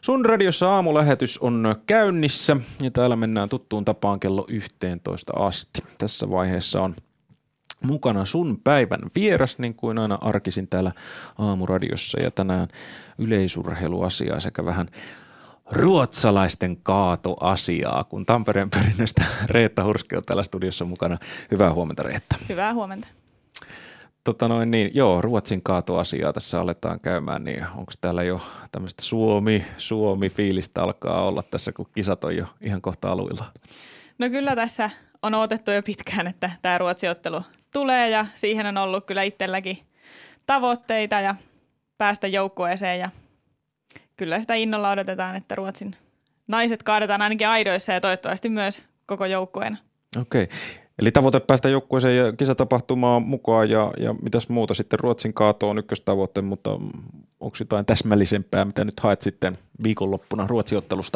Sun radiossa aamulähetys on käynnissä ja täällä mennään tuttuun tapaan kello 11 asti. Tässä vaiheessa on mukana sun päivän vieras, niin kuin aina arkisin täällä aamuradiossa, ja tänään yleisurheiluasiaa sekä vähän ruotsalaisten kaatoasiaa, kun Tampereen perinnöstä Reetta Hurski on täällä studiossa mukana. Hyvää huomenta, Reetta. Hyvää huomenta. Ruotsin kaatoasiaa tässä aletaan käymään, niin onko täällä jo tämmöistä Suomi-fiilistä alkaa olla tässä, kun kisat on jo ihan kohta aluilla? No kyllä tässä on odotettu jo pitkään, että tämä Ruotsi-ottelu tulee, ja siihen on ollut kyllä itselläkin tavoitteita ja päästä joukkueeseen, ja kyllä sitä innolla odotetaan, että Ruotsin naiset kaadetaan ainakin aidoissa ja toivottavasti myös koko joukkueena. Okei. Eli tavoite päästä joukkueeseen ja kisatapahtumaan mukaan ja mitäs muuta sitten Ruotsin kaato on ykköstavoite, mutta onko jotain täsmällisempää, mitä nyt haet sitten viikonloppuna Ruotsi-ottelusta?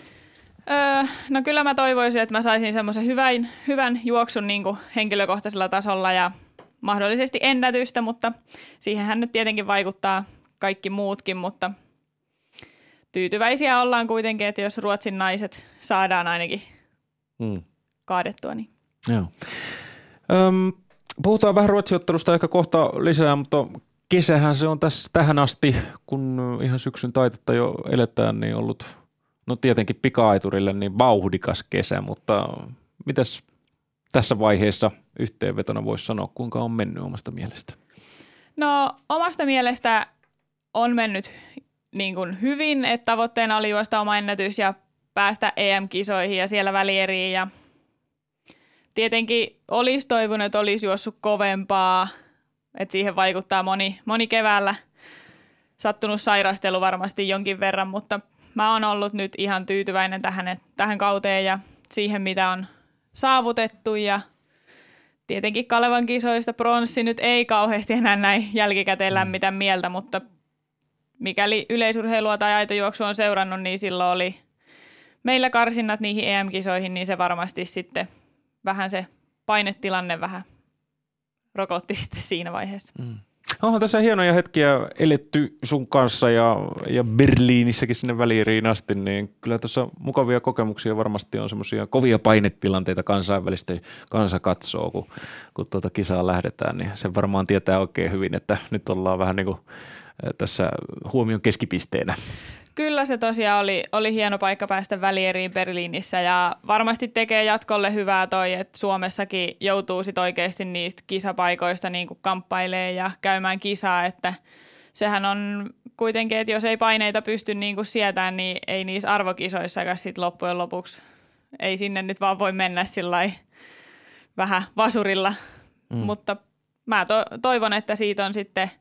No kyllä mä toivoisin, että mä saisin semmoisen hyvän juoksun niin kuin henkilökohtaisella tasolla ja mahdollisesti ennätystä, mutta siihenhän nyt tietenkin vaikuttaa kaikki muutkin, mutta tyytyväisiä ollaan kuitenkin, että jos Ruotsin naiset saadaan ainakin kaadettua, niin. Joo. Puhutaan vähän Ruotsi-ottelusta ehkä kohta lisää, mutta kesähän se on tässä tähän asti, kun ihan syksyn taitetta jo eletään, niin ollut tietenkin pika-aiturille niin vauhdikas kesä, mutta mitäs tässä vaiheessa yhteenvetona voisi sanoa, kuinka on mennyt omasta mielestä? No omasta mielestä on mennyt niin kuin hyvin, että tavoitteena oli juosta oma ennätys ja päästä EM-kisoihin ja siellä välieriin, ja tietenkin olisi toivonut, että olisi juossut kovempaa, että siihen vaikuttaa moni keväällä sattunut sairastelu varmasti jonkin verran, mutta mä oon ollut nyt ihan tyytyväinen tähän kauteen ja siihen, mitä on saavutettu, ja tietenkin Kalevan kisoista pronssi nyt ei kauheasti enää näin jälkikäteen lämmitä mieltä, mutta mikäli yleisurheilua tai aitojuoksua on seurannut, niin silloin oli meillä karsinnat niihin EM-kisoihin, niin se varmasti sitten vähän se painetilanne vähän rokotti sitten siinä vaiheessa. Onhan tässä hienoja hetkiä eletty sun kanssa ja Berliinissäkin sinne välieriin asti, niin kyllä tässä mukavia kokemuksia varmasti on, semmoisia kovia painetilanteita kansainvälisesti kansa katsoo, kun tuota kisaa lähdetään, niin sen varmaan tietää oikein hyvin, että nyt ollaan vähän niin kuin tässä huomion keskipisteenä. Kyllä se tosiaan oli hieno paikka päästä välieriin Berliinissä, ja varmasti tekee jatkolle hyvää toi, että Suomessakin joutuu sit oikeasti niistä kisapaikoista niin kuin kamppailemaan ja käymään kisaa, että sehän on kuitenkin, että jos ei paineita pysty niin kuin sietämään, niin ei niissä arvokisoissakaan sit loppujen lopuksi, ei sinne nyt vaan voi mennä sillai vähän vasurilla, mutta mä toivon, että siitä on sitten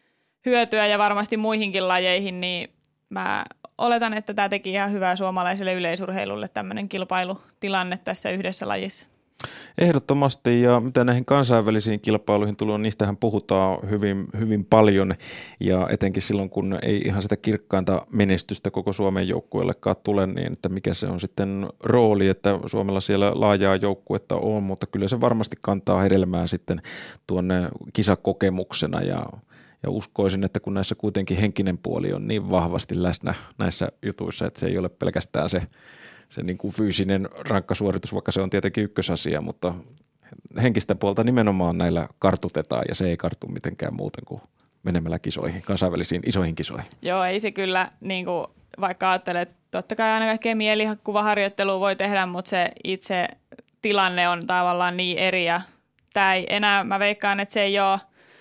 hyötyä ja varmasti muihinkin lajeihin, niin mä oletan, että tämä teki ihan hyvää suomalaiselle yleisurheilulle tämmöinen kilpailutilanne tässä yhdessä lajissa. Ehdottomasti, ja mitä näihin kansainvälisiin kilpailuihin tulee, niistähän puhutaan hyvin, hyvin paljon, ja etenkin silloin, kun ei ihan sitä kirkkainta menestystä koko Suomen joukkueellekaan tule, niin että mikä se on sitten rooli, että Suomella siellä laajaa joukkuetta on, mutta kyllä se varmasti kantaa hedelmää sitten tuonne kisakokemuksena, ja uskoisin, että kun näissä kuitenkin henkinen puoli on niin vahvasti läsnä näissä jutuissa, että se ei ole pelkästään se niin kuin fyysinen rankka suoritus, vaikka se on tietenkin ykkösasia, mutta henkistä puolta nimenomaan näillä kartutetaan, ja se ei kartu mitenkään muuten kuin menemällä kisoihin, kansainvälisiin isoihin kisoihin. Joo, ei se kyllä, niin kuin, vaikka ajattelee, että totta kai aina kaikkea mielikuvaharjoittelua voi tehdä, mutta se itse tilanne on tavallaan niin eri, ja tämä ei enää, mä veikkaan, että se ei ole,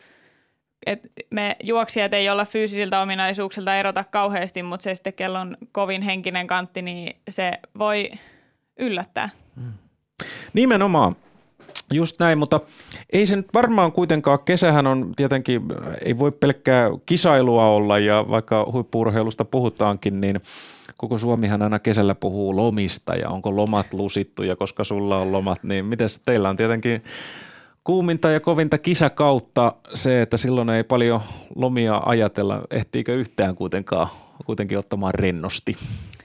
että me juoksijat ei olla fyysisiltä ominaisuuksilta erota kauheasti, mutta se sitten, kello on kovin henkinen kantti, niin se voi yllättää. Nimenomaan. Just näin, mutta ei se nyt varmaan kuitenkaan, kesähän on tietenkin, ei voi pelkkää kisailua olla, ja vaikka huippu-urheilusta puhutaankin, niin koko Suomihan aina kesällä puhuu lomista, ja onko lomat lusittu, ja koska sulla on lomat, niin mites teillä on tietenkin kuuminta ja kovinta kisakautta se, että silloin ei paljon lomia ajatella. Ehtiikö yhtään kuitenkin ottamaan rennosti?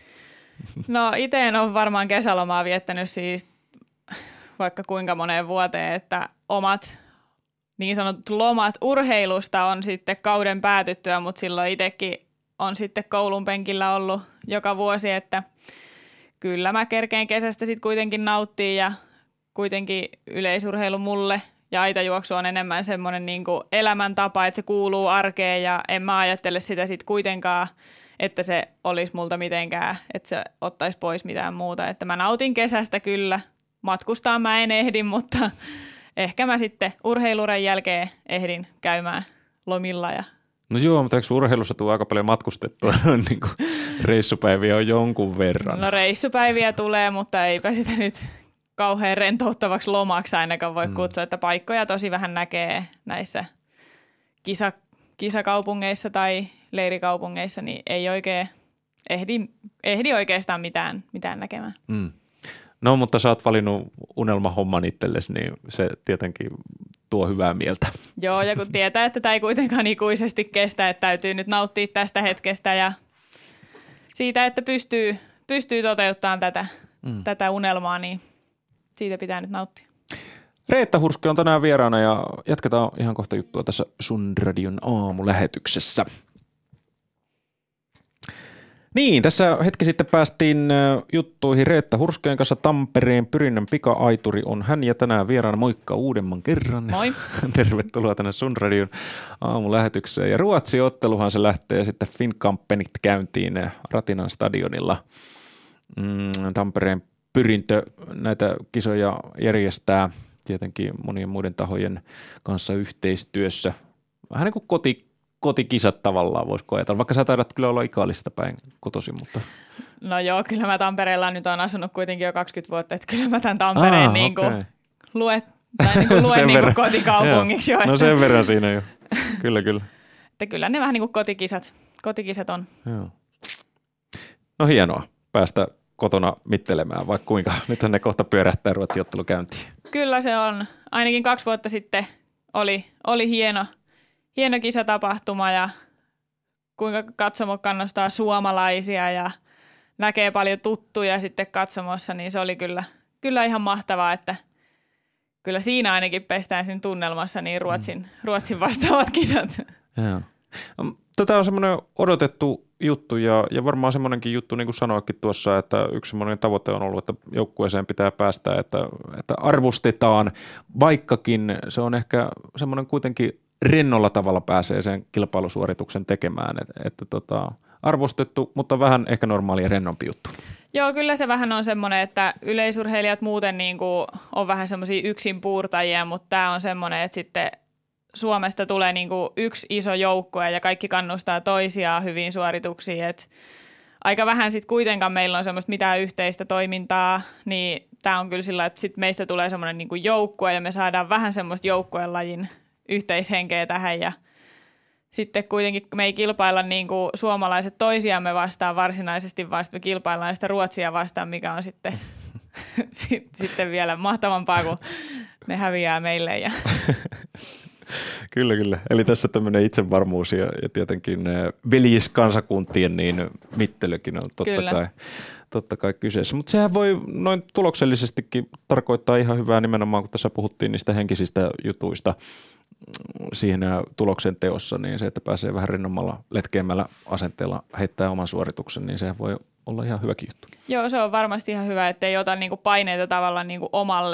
No itse en ole varmaan kesälomaa viettänyt siis vaikka kuinka moneen vuoteen, että omat niin sanotut lomat urheilusta on sitten kauden päätyttyä, mutta silloin itsekin on sitten koulun penkillä ollut joka vuosi, että kyllä mä kerkeen kesästä sitten kuitenkin nauttii ja kuitenkin yleisurheilu mulle ja aitajuoksu on enemmän semmoinen niin kuin elämäntapa, että se kuuluu arkeen ja en mä ajattele sitä sitten kuitenkaan, että se olisi multa mitenkään, että se ottaisi pois mitään muuta. Että mä nautin kesästä kyllä, matkustaa mä en ehdi, mutta ehkä mä sitten urheiluren jälkeen ehdin käymään lomilla. No joo, mutta eikö urheilussa tule aika paljon matkustettua? Niin kuin reissupäiviä on jonkun verran. No reissupäiviä tulee, mutta eipä sitä nyt kauhean rentouttavaksi lomaksi ainakaan voi kutsua, että paikkoja tosi vähän näkee näissä kisakaupungeissa tai leirikaupungeissa, niin ei oikein ehdi oikeastaan mitään näkemään. No, mutta sä oot valinnut unelmahomman itsellesi, niin se tietenkin tuo hyvää mieltä. Joo, ja kun tietää, että tämä ei kuitenkaan ikuisesti kestä, että täytyy nyt nauttia tästä hetkestä ja siitä, että pystyy toteuttamaan tätä unelmaa, niin siitä pitää nyt nauttia. Reetta Hurske on tänään vieraana ja jatketaan ihan kohta juttua tässä Sun Radion aamulähetyksessä. Niin, tässä hetki sitten päästiin juttuihin Reetta Hurskeen kanssa. Tampereen Pyrinnän pika-aituri on hän ja tänään vieraana. Moikka uudemman kerran. Moi. Tervetuloa tänne Sun Radion aamulähetykseen. Ja Ruotsi-otteluhan se lähtee sitten Finnkampenit käyntiin Ratinan stadionilla. Tampereen Pyrintö näitä kisoja järjestää tietenkin monien muiden tahojen kanssa yhteistyössä. Vähän niin kuin kotikisat tavallaan voisiko ajatella, vaikka sä taidat kyllä olla Ikaalista päin kotoisin, mutta... No joo, kyllä mä Tampereella nyt on asunut kuitenkin jo 20 vuotta, että kyllä mä tämän Tampereen niin kuin luen niin kuin kotikaupungiksi jo. No sen verran siinä jo, kyllä. Että kyllä ne vähän niin kuin kotikisat on. Joo. No hienoa päästä kotona mittelemään, vaikka kuinka. Nythän ne kohta pyörähtää Ruotsi-ottelu käyntiin. Kyllä se on. Ainakin 2 vuotta sitten oli hieno kisatapahtuma ja kuinka katsomo kannustaa suomalaisia ja näkee paljon tuttuja sitten katsomossa, niin se oli kyllä ihan mahtavaa, että kyllä siinä ainakin pestään siinä tunnelmassa niin Ruotsin vastaavat kisat. Joo. Tätä on semmoinen odotettu juttu ja varmaan semmoinenkin juttu, niin kuin sanoikin tuossa, että yksi semmoinen tavoite on ollut, että joukkueeseen pitää päästä, että arvostetaan, vaikkakin se on ehkä semmoinen kuitenkin rennolla tavalla pääsee sen kilpailusuorituksen tekemään, että arvostettu, mutta vähän ehkä normaali ja rennompi juttu. Joo, kyllä se vähän on semmoinen, että yleisurheilijat muuten niin kuin on vähän semmoisia yksinpuurtajia, mutta tämä on semmoinen, että sitten Suomesta tulee niin kuin yksi iso joukkue ja kaikki kannustaa toisiaan hyviin suorituksiin, että aika vähän sitten kuitenkaan meillä on semmoista mitään yhteistä toimintaa, niin tämä on kyllä sillä, että sitten meistä tulee semmoinen niin kuin joukkue ja me saadaan vähän semmoista joukkuelajin yhteishenkeä tähän ja sitten kuitenkin me ei kilpailla niin kuin suomalaiset toisiamme vastaan varsinaisesti, vaan me kilpaillaan sitä Ruotsia vastaan, mikä on sitten, sitten vielä mahtavampaa, kun ne häviää meille. Ja. Kyllä. Eli tässä tämmöinen itsevarmuus ja tietenkin veljeskansakuntien niin mittelykin on totta kai kyseessä. Mutta sehän voi noin tuloksellisestikin tarkoittaa ihan hyvää nimenomaan, kun tässä puhuttiin niistä henkisistä jutuista siinä tuloksen teossa, niin se, että pääsee vähän rennommalla, letkeämmällä asenteella heittää oman suorituksen, niin sehän voi olla ihan hyväkin juttu. Joo, se on varmasti ihan hyvä, ettei ota niinku paineita tavallaan niinku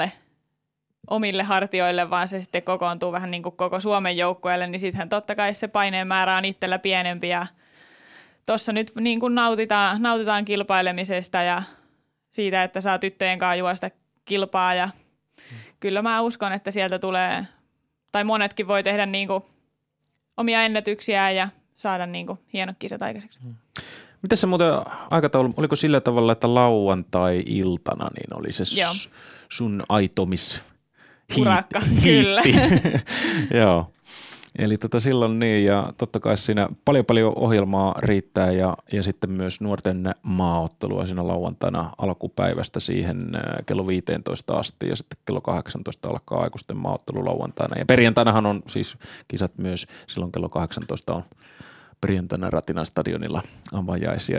omille hartioille, vaan se sitten kokoontuu vähän niin kuin koko Suomen joukkueelle, niin sittenhän totta kai se paineen määrä on itsellä pienempi ja tuossa nyt niin kuin nautitaan kilpailemisesta ja siitä, että saa tyttöjen kanssa juosta kilpaa ja kyllä mä uskon, että sieltä tulee, tai monetkin voi tehdä niin kuin omia ennätyksiä ja saada niin kuin hienot kisat aikaiseksi. Miten se muuten aikataulu, oliko sillä tavalla, että lauantai-iltana niin oli se sun aitomis urakka, kyllä. Joo, eli silloin niin ja totta kai siinä paljon ohjelmaa riittää ja sitten myös nuorten maaottelua siinä lauantaina alkupäivästä siihen kello 15 asti ja sitten kello 18 alkaa aikuisten maaottelu lauantaina ja perjantainahan on siis kisat myös silloin kello 18 on perjantaina Ratinan stadionilla avajaisia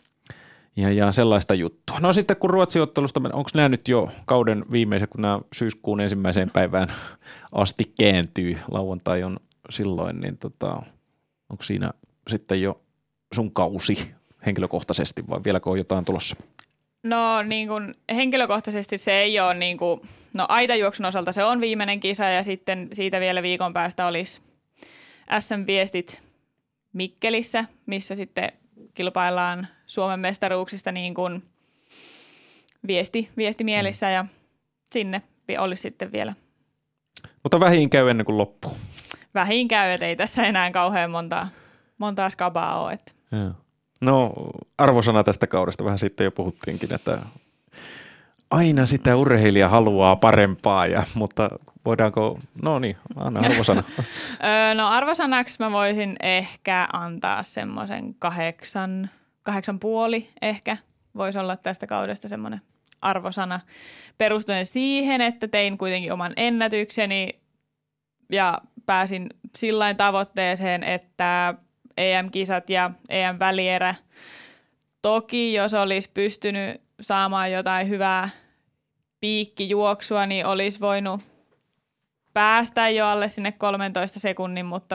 ja sellaista juttua. No sitten kun Ruotsi-ottelusta, onko nämä nyt jo kauden viimeisen, kun nämä syyskuun 1. päivään asti kääntyy, lauantai on silloin, niin onko siinä sitten jo sun kausi henkilökohtaisesti vai vieläkö on jotain tulossa? No niin kuin henkilökohtaisesti se ei ole niin kuin, no aitajuoksun osalta se on viimeinen kisa ja sitten siitä vielä viikon päästä olisi SM-viestit Mikkelissä, missä sitten kilpaillaan Suomen mestaruuksista niin kuin viestimielissä ja sinne olisi sitten vielä. Mutta vähiin käy ennen kuin loppuu. Vähiin käy, että ei tässä enää kauhean montaa skabaa ole. Että. No arvosana tästä kaudesta vähän sitten jo puhuttiinkin, että aina sitä urheilija haluaa parempaa, mutta voidaanko, no niin, anna arvosana. No arvosanaksi mä voisin ehkä antaa semmoisen 8,5 ehkä. Voisi olla tästä kaudesta semmoinen arvosana perustuen siihen, että tein kuitenkin oman ennätykseni ja pääsin sillain tavoitteeseen, että EM-kisat ja EM-välierä. Toki jos olisi pystynyt saamaan jotain hyvää piikkijuoksua, niin olisi voinut päästä jo alle sinne 13 sekunnin, mutta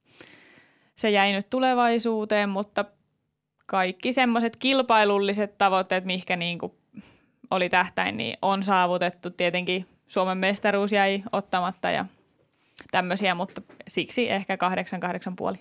se jäi nyt tulevaisuuteen, mutta kaikki semmoiset kilpailulliset tavoitteet, mihinkä niin kuin oli tähtäin, niin on saavutettu. Tietenkin Suomen mestaruus jäi ottamatta ja tämmöisiä, mutta siksi ehkä 8,5.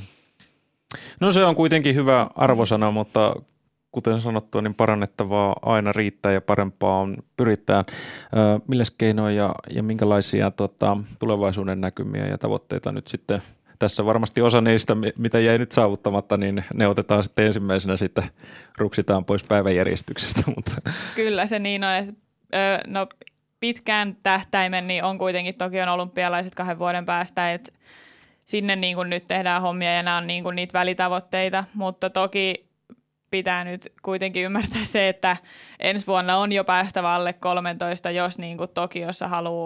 No se on kuitenkin hyvä arvosana, mutta kuten sanottua, niin parannettavaa aina riittää ja parempaa on pyritään. Milles keinoja ja minkälaisia tulevaisuuden näkymiä ja tavoitteita nyt sitten tässä varmasti osa niistä, mitä jäi nyt saavuttamatta, niin ne otetaan sitten ensimmäisenä sitten ruksitaan pois päiväjärjestyksestä. Mutta. Kyllä se niin on, että no pitkään tähtäimen niin on kuitenkin Tokion olympialaiset 2 vuoden päästä, että sinne niin kuin nyt tehdään hommia ja nämä on niin kuin niitä välitavoitteita, mutta toki pitää nyt kuitenkin ymmärtää se, että ensi vuonna on jo päästävä alle 13, jos niin kuin Tokiossa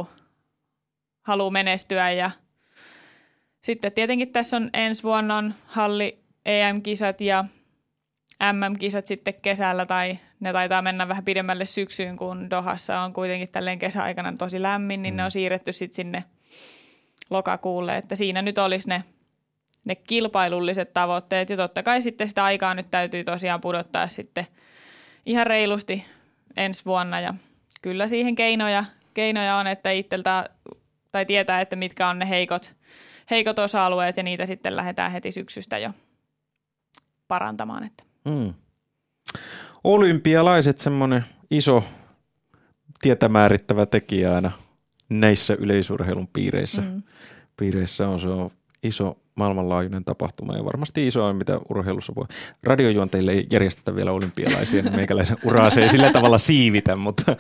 haluaa menestyä. Ja sitten tietenkin tässä on ensi vuonna on halli EM-kisat ja MM-kisat sitten kesällä, tai ne taitaa mennä vähän pidemmälle syksyyn, kun Dohassa on kuitenkin tälleen kesäaikana tosi lämmin, niin ne on siirretty sitten sinne lokakuulle, että siinä nyt olisi ne kilpailulliset tavoitteet ja totta kai sitten sitä aikaa nyt täytyy tosiaan pudottaa sitten ihan reilusti ensi vuonna ja kyllä siihen keinoja on, että itseltä tai tietää, että mitkä on ne heikot osa-alueet ja niitä sitten lähdetään heti syksystä jo parantamaan. Että. Olympialaiset semmoinen iso tietämäärittävä tekijä aina näissä yleisurheilun piireissä on, se on iso maailmanlaajuinen tapahtuma ja varmasti isoin, mitä urheilussa voi. Radiojuonteille ei järjestetä vielä olympialaisia, niin meikäläisen uraa se ei sillä tavalla siivitä, mutta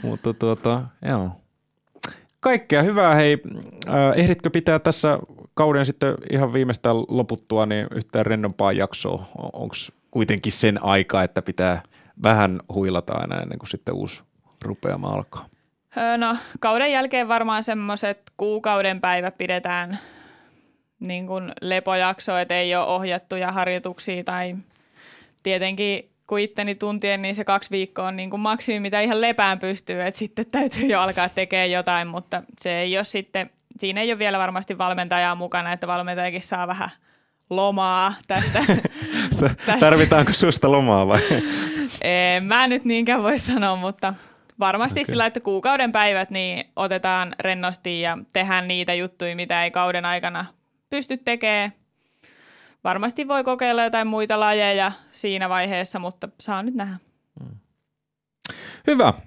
joo. Kaikkea hyvää. Hei, ehditkö pitää tässä kauden sitten ihan viimeistään loputtua niin yhtään rennompaa jaksoa? Onko kuitenkin sen aika, että pitää vähän huilata aina ennen kuin sitten uusi rupeama alkaa? No kauden jälkeen varmaan semmoiset kuukauden päivät pidetään niin kuin lepojakso, että ei ole ohjattuja harjoituksia tai tietenkin kun itteni tuntien, niin se 2 viikkoa on niin kuin maksimi, mitä ihan lepään pystyy, että sitten täytyy jo alkaa tekemään jotain, mutta se ei ole sitten, siinä ei ole vielä varmasti valmentajaa mukana, että valmentajakin saa vähän lomaa tästä. Tarvitaanko susta lomaa vai? Mä nyt niinkään voi sanoa, mutta varmasti sillä, että kuukauden päivät niin otetaan rennosti ja tehdään niitä juttuja, mitä ei kauden aikana pysty tekemään. Varmasti voi kokeilla jotain muita lajeja siinä vaiheessa, mutta saa nyt nähdä. Hyvä.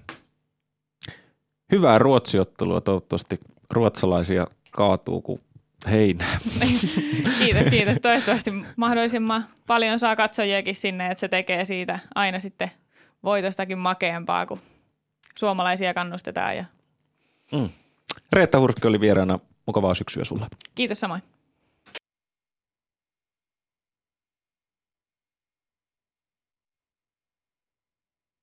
Hyvää ruotsiottelua. Toivottavasti ruotsalaisia kaatuu kuin heinää. Kiitos. Toivottavasti mahdollisimman paljon saa katsojiakin sinne, että se tekee siitä aina sitten voitostakin makeampaa, kun suomalaisia kannustetaan. Reetta Hurkki oli vieraana. Mukavaa syksyä sulle. Kiitos samoin.